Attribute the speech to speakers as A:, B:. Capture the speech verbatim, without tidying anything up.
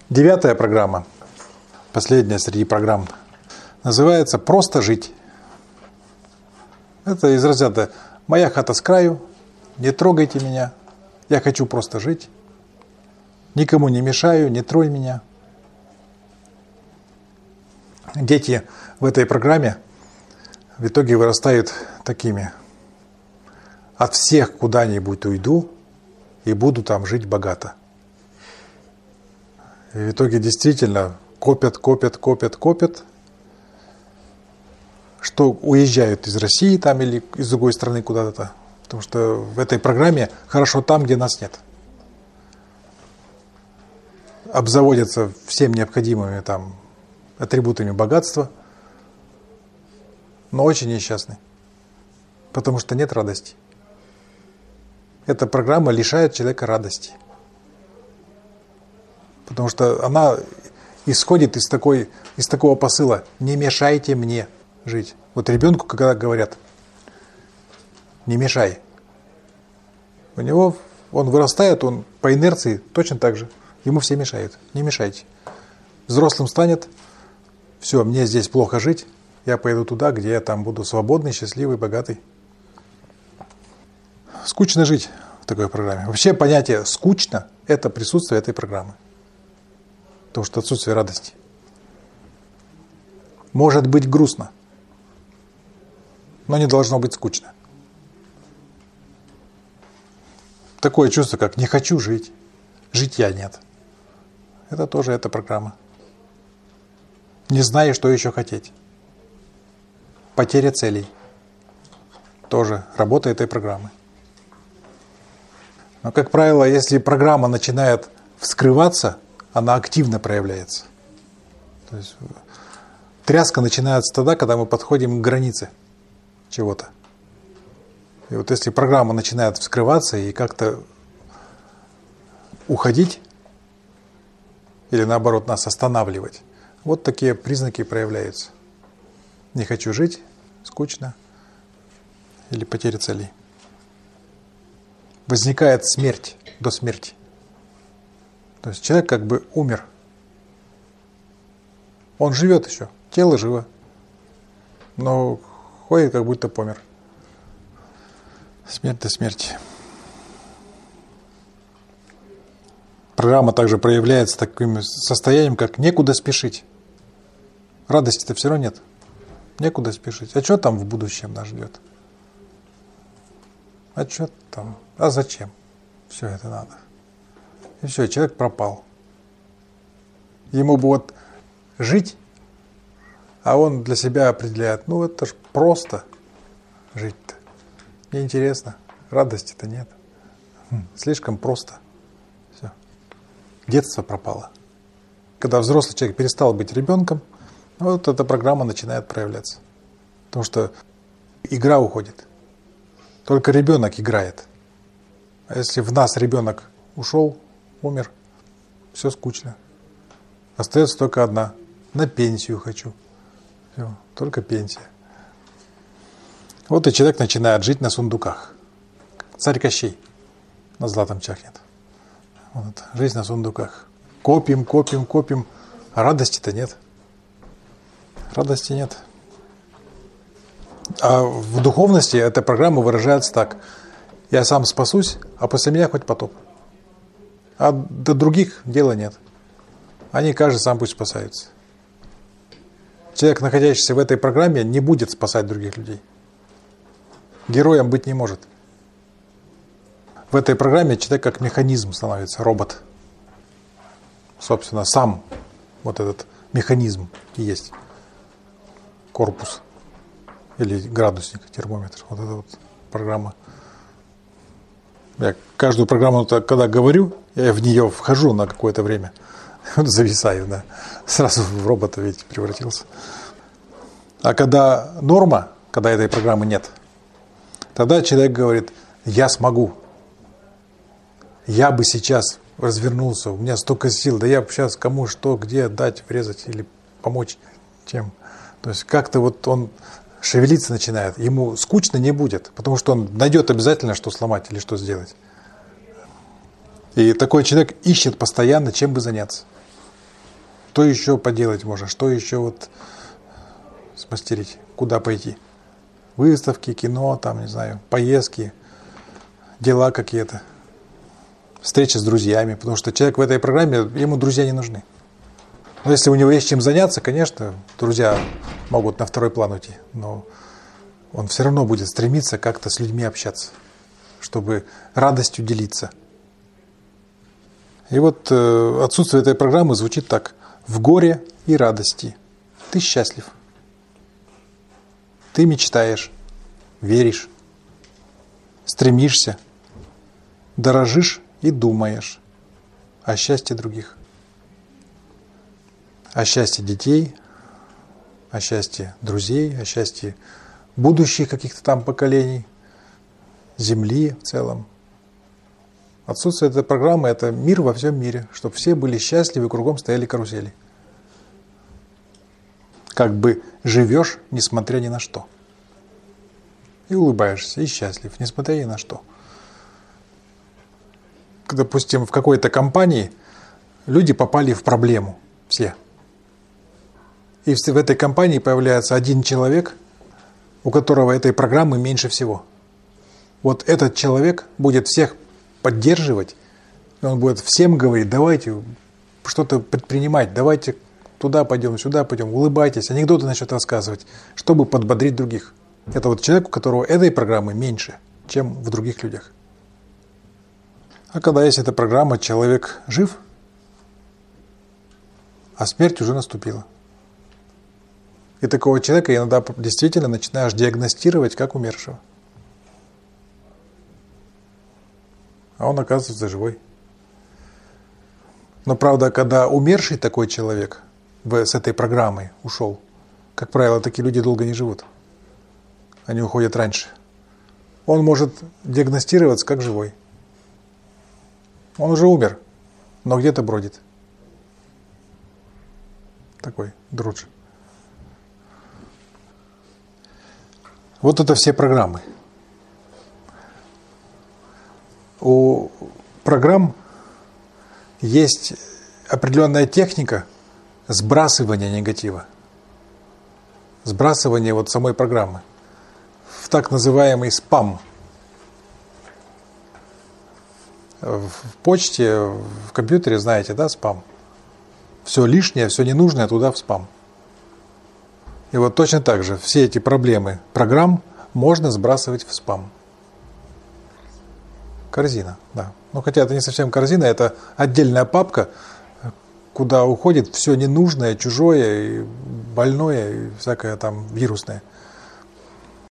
A: Девятая программа, последняя среди программ, называется «Просто жить». Это из разряда «Моя хата с краю, не трогайте меня, я хочу просто жить, никому не мешаю, не трой меня». Дети в этой программе в итоге вырастают такими: от всех куда-нибудь уйду и буду там жить богато. И в итоге действительно копят, копят, копят, копят, что уезжают из России там или из другой страны куда-то. Потому что в этой программе хорошо там, где нас нет. Обзаводятся всем необходимыми там атрибутами богатства, но очень несчастны, потому что нет радости. Эта программа лишает человека радости, потому что она исходит из, такой, из такого посыла: не мешайте мне жить. Вот ребенку, когда говорят «не мешай», у него, он вырастает, он по инерции точно так же, ему все мешают, не мешайте. Взрослым станет: все, мне здесь плохо жить, я поеду туда, где я там буду свободный, счастливый, богатый. Скучно жить в такой программе. Вообще понятие «скучно» – это присутствие этой программы. Потому что отсутствие радости. Может быть грустно, но не должно быть скучно. Такое чувство, как «не хочу жить», «житья нет». Это тоже эта программа. Не знаю, что еще хотеть. Потеря целей. Тоже работа этой программы. Но, как правило, если программа начинает вскрываться, она активно проявляется. То есть тряска начинается тогда, когда мы подходим к границе чего-то. И вот если программа начинает вскрываться и как-то уходить, или наоборот нас останавливать, вот такие признаки проявляются. Не хочу жить, скучно, или потеря целей. Возникает смерть до смерти. То есть человек как бы умер. Он живет еще, тело живо, но ходит как будто помер. Смерть до смерти. Программа также проявляется таким состоянием, как некуда спешить. Радости-то все равно нет. Некуда спешить. А что там в будущем нас ждет? А что там? А зачем? Все это надо. И все, человек пропал. Ему бы вот жить, а он для себя определяет: ну это ж просто жить-то. Неинтересно. Радости-то нет. Слишком просто. Все. Детство пропало. Когда взрослый человек перестал быть ребенком, вот эта программа начинает проявляться. Потому что игра уходит. Только ребенок играет. А если в нас ребенок ушел, умер, все скучно. Остается только одна: на пенсию хочу. Все, только пенсия. Вот и человек начинает жить на сундуках. Царь Кощей на златом чахнет. Вот, жизнь на сундуках. Копим, копим, копим, а радости-то нет. Радости нет. А в духовности эта программа выражается так: я сам спасусь, а после меня хоть потоп. А до других дела нет. Они, каждый сам пусть спасаются. Человек, находящийся в этой программе, не будет спасать других людей. Героем быть не может. В этой программе человек как механизм становится, робот. Собственно, сам вот этот механизм и есть корпус или градусник, термометр. Вот эта вот программа. Я каждую программу, когда говорю, я в нее вхожу на какое-то время. Зависаю, да. Сразу в робота, видите, превратился. А когда норма, когда этой программы нет, тогда человек говорит: я смогу. Я бы сейчас развернулся, у меня столько сил, да я бы сейчас кому что, где дать, врезать или помочь чем. То есть как-то вот он шевелиться начинает, ему скучно не будет, потому что он найдет обязательно, что сломать или что сделать. И такой человек ищет постоянно, чем бы заняться. Что еще поделать можно, что еще вот смастерить, куда пойти. Выставки, кино, там, не знаю, поездки, дела какие-то, встречи с друзьями, потому что человек в этой программе, ему друзья не нужны. Но если у него есть чем заняться, конечно, друзья могут на второй план уйти, но он все равно будет стремиться как-то с людьми общаться, чтобы радостью делиться. И вот э, отсутствие этой программы звучит так: в горе и радости ты счастлив. Ты мечтаешь, веришь, стремишься, дорожишь и думаешь о счастье других. О счастье детей, о счастье друзей, о счастье будущих каких-то там поколений, Земли в целом. Отсутствие этой программы – это мир во всем мире, чтобы все были счастливы, кругом стояли карусели. Как бы живешь, несмотря ни на что. И улыбаешься, и счастлив, несмотря ни на что. Допустим, в какой-то компании люди попали в проблему, все. И в этой компании появляется один человек, у которого этой программы меньше всего. Вот этот человек будет всех поддерживать, и он будет всем говорить: давайте что-то предпринимать, давайте туда пойдем, сюда пойдем, улыбайтесь, анекдоты начнет рассказывать, чтобы подбодрить других. Это вот человек, у которого этой программы меньше, чем в других людях. А когда есть эта программа, человек жив, а смерть уже наступила. И такого человека иногда действительно начинаешь диагностировать как умершего. А он оказывается живой. Но правда, когда умерший такой человек с этой программой ушел, как правило, такие люди долго не живут. Они уходят раньше. Он может диагностироваться как живой. Он уже умер, но где-то бродит. Такой друдж. Вот это все программы. У программ есть определенная техника сбрасывания негатива. Сбрасывания вот самой программы. В так называемый спам. В почте, в компьютере, знаете, да, спам. Все лишнее, все ненужное туда в спам. И вот точно так же все эти проблемы программ можно сбрасывать в спам. Корзина, да. Ну, хотя это не совсем корзина, это отдельная папка, куда уходит все ненужное, чужое, и больное, и всякое там вирусное.